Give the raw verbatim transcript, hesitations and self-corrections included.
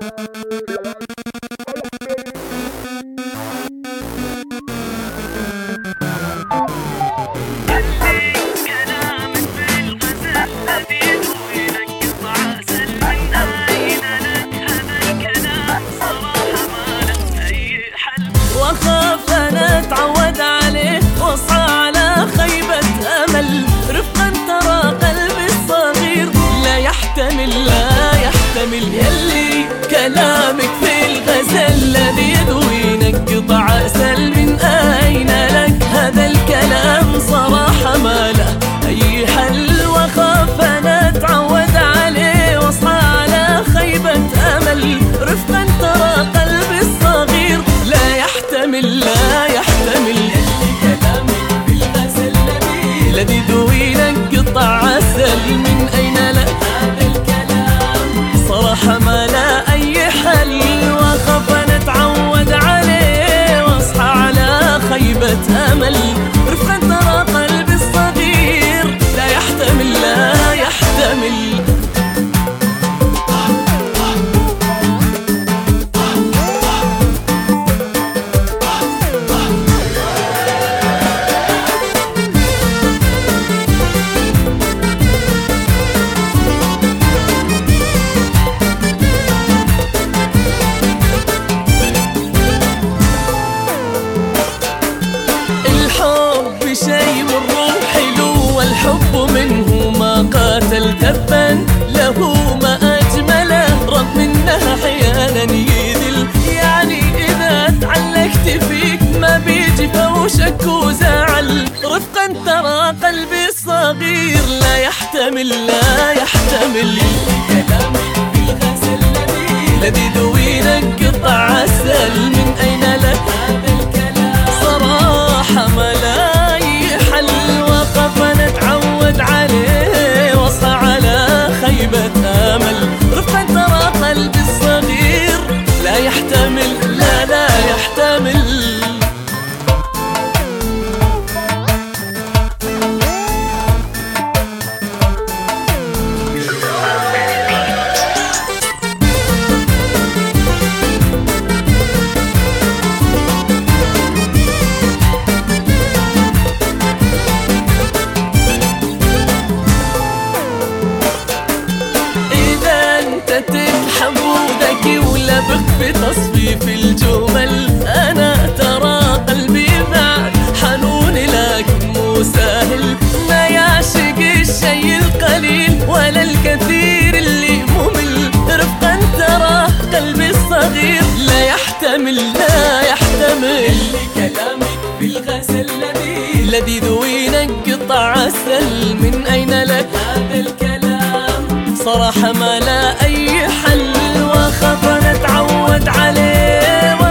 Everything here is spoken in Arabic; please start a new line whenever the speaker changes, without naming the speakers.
واخاف انا اتعود عليه واصحى على خيبة امل، رفقا ترى قلبي الصغير لا يحتمل لا يحتمل. يلي كلامك في الغزل الذي يدوي ينقطع عسل، من اين لك هذا الكلام صراحة ما له اي حل. واخاف انا اتعود عليه واصحى على خيبة امل، رفقا ترى قلبي الصغير لا يحتمل لا يحتمل. يلي كلامك في الغزل الذي يدوي ينقطع عسل، من اين لك هذا الكلام صراحة ما لا اي حل. واخاف انا اتعود عليه واصحى على خيبة امل، رفقا ترى قلبي الصغير لا يحتمل لا يحتمل. شيء والروح حلو والحب منه ما قاتل تبا له ما أجمله، رغم إنها أحيانا يذل. يعني إذا تعلقت فيك ما بيجي فوشك وزعل، رفقا ترى قلبي الصغير لا يحتمل لا يحتمل. كلامك في الغزل الذي يدوي ينقطع عسل، من أين لك هذا الكلام صراحة ما لا عليه واصحى على خيبة امل، رفقا ترى قلبي الصغير لا يحتمل لا لا يحتمل. تفهم وذكي ولبق في تصفيف الجمل، أنا ترى قلبي بعد حنون لكن مو سهل، ما يعشق الشيء القليل ولا الكثير اللي ممل، رفقا ترى قلبي الصغير لا يحتمل لا يحتمل. كلامك في الغزل الذي الذي ذوي ينقطع عسل، من أين لك هذا الكلام صراحة ما لا أي حل. واخاف أنا أتعود عليه